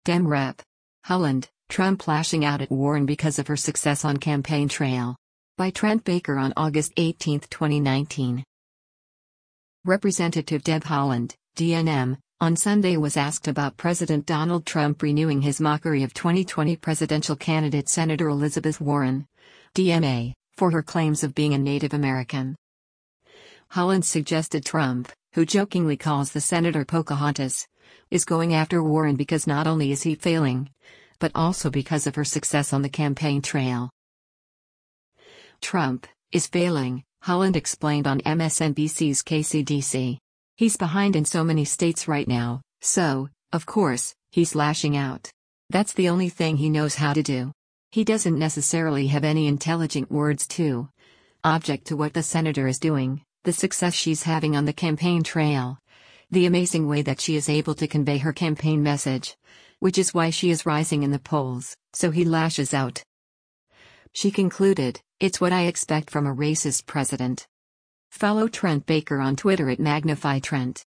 Dem Rep. Holland, Trump lashing out at Warren because of her success on campaign trail. By Trent Baker on August 18, 2019. Representative Deb Haaland, DNM, on Sunday was asked about President Donald Trump renewing his mockery of 2020 presidential candidate Senator Elizabeth Warren, DMA, for her claims of being a Native American. Haaland suggested Trump, who jokingly calls the senator Pocahontas, is going after Warren because not only is he failing, but also because of her success on the campaign trail. Trump is failing, Haaland explained on MSNBC's KCDC. He's behind in so many states right now, so, of course, he's lashing out. That's the only thing he knows how to do. He doesn't necessarily have any intelligent words to object to what the senator is doing, the success she's having on the campaign trail, the amazing way that she is able to convey her campaign message, which is why she is rising in the polls, so he lashes out. She concluded, "It's what I expect from a racist president." Follow Trent Baker on Twitter at MagnifyTrent.